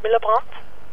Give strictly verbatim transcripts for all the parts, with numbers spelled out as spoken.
Müller-Brandt?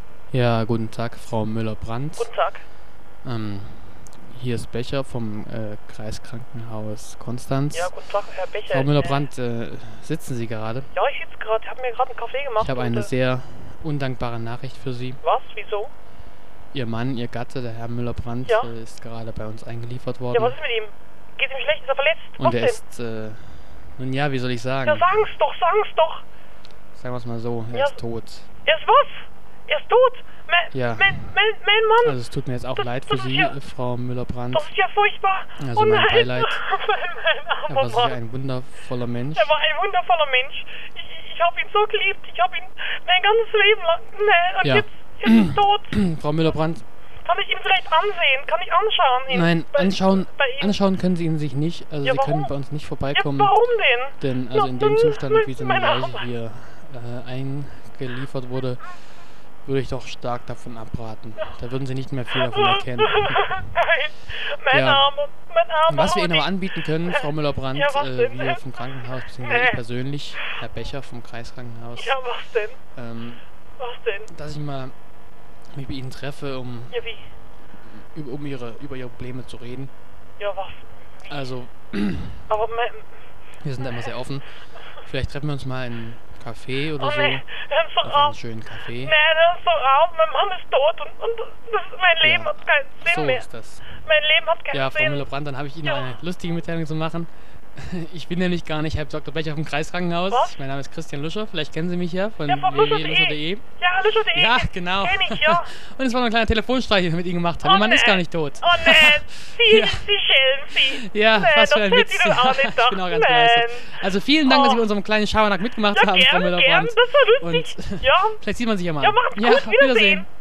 Ja, guten Tag, Frau Müller-Brandt. Guten Tag. Ähm, hier ist Becher vom äh, Kreiskrankenhaus Konstanz. Ja, guten Tag, Herr Becher. Frau Müller-Brandt, äh, sitzen Sie gerade? Ja, ich sitze gerade, habe mir gerade einen Kaffee gemacht. Ich habe eine und, äh, sehr undankbare Nachricht für Sie. Was? Wieso? Ihr Mann, Ihr Gatte, der Herr Müller-Brandt, Ja. äh, ist gerade bei uns eingeliefert worden. Ja, was ist mit ihm? Geht's ihm schlecht? Ist er verletzt? Und was er denn? ist, äh, nun ja, wie soll ich sagen? Ja, sagen's doch, sagen's doch. Sagen wir es mal so, er Ja. ist tot. Er ist was? Er ist tot? Mein, Ja. mein, mein, mein Mann? Also es tut mir jetzt auch Das- leid für das ist Sie, ja- äh, Frau Müller-Brandt. Das ist ja furchtbar. Also oh mein nein. Beileid. mein, mein Er armer war sicher Mann. ein wundervoller Mensch. Er war ein wundervoller Mensch. Ich, ich habe ihn so geliebt. Ich habe ihn mein ganzes Leben lang. Nein, und Ja. jetzt, jetzt ist er tot. Frau Müller-Brandt, Kann ich ihn vielleicht ansehen? Kann ich anschauen? Ihn nein, bei, anschauen, bei ihm? anschauen können Sie ihn sich nicht. Also Ja, Sie warum? können bei uns nicht Ja, vorbeikommen. warum denn? Denn also in dem Ja, Zustand, wie seine meine Leiche Arme. hier äh, eingeliefert wurde, würde ich doch stark davon abraten. Da würden Sie nicht mehr viel davon erkennen. Nein, mein Ja. Armer, mein Armer. Was wir Ihnen aber Honig. anbieten können, Frau Müller-Brandt, Ja, was äh, denn? wir vom Krankenhaus, beziehungsweise Nee. ich persönlich, Herr Becher vom Kreiskrankenhaus, Ja, was denn? ähm, Was denn? dass ich mal mich mit Ihnen treffe, um, Ja, wie? über, um ihre, über Ihre Probleme zu reden. Ja, was? Also, Aber mein... wir sind da immer sehr offen. Vielleicht treffen wir uns mal in einem Café oder Oh so. nee, hör doch Auf einen auf. schönen Café. Nein, hör doch auf. Mein Mann ist tot und, und das, mein Leben Ja. hat keinen Sinn So mehr. ist das. Mein Leben hat keinen Ja, Frau Sinn. Müller-Brandt, dann habe ich Ihnen Ja. noch eine lustige Mitteilung zu machen. Ich bin nämlich gar nicht Herr Doktor Becher vom Kreiskrankenhaus. Was? Mein Name ist Christian Luscher. Vielleicht kennen Sie mich ja von Ja, von w w w luscher luscher punkt punkt de. Ja, Luscher punkt de. Ja, genau. Kenn ich, ja. Und es war noch ein kleiner Telefonstreich, den ich mit Ihnen gemacht habe. Oh Ihr Mann ist nee. gar nicht tot. Oh nein, Sie, Ja. Sie schälen Sie. Ja, Nein, was für das ein tut Witz. Sie doch auch nicht, Ich doch. bin auch ganz Nein. begeistert. Also vielen Dank, dass Sie Oh. bei unserem kleinen Schabernack mitgemacht Ja, haben, Frau gern, gern. Müller-Brandt. Das war lustig. Und Ja. vielleicht sieht man sich ja mal. Ja, macht's Ja, gut. auf Wiedersehen. Wiedersehen.